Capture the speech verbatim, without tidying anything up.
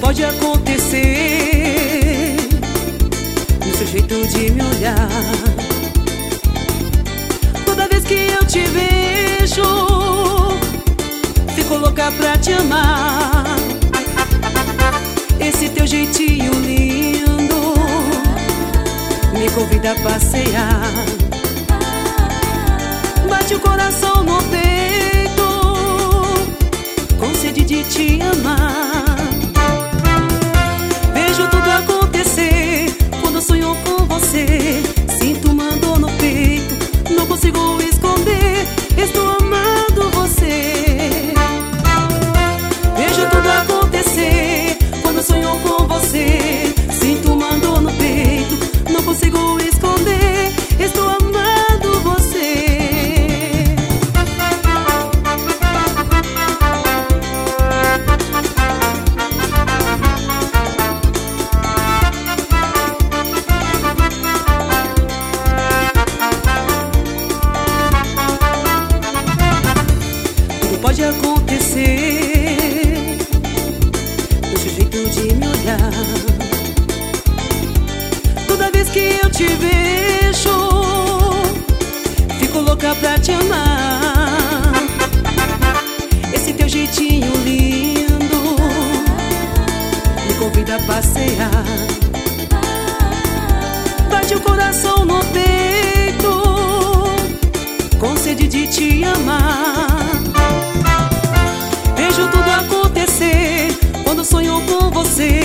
pode acontecer no seu jeito de me olhar. Toda vez que eu te vejo, fico louca pra te amar. Esse teu jeitinho lindo me convida a passear. Bate o coração no peito com sede de te amar. Vejo tudo acontecer quando sonho com você. Sinto uma dor no peito, não consigo esconder. Estou amando você. Vejo tudo acontecer quando sonho com você. Sinto uma dor no peito, não consigo esconder. Estou amando você. Pode acontecer no seu jeito de me olhar. Toda vez que eu te vejo, fico louca pra te amar. Esse teu jeitinho lindo me convida a passear. Bate o coração no peito com sede de te amar. Vejo tudo acontecer quando sonho com você.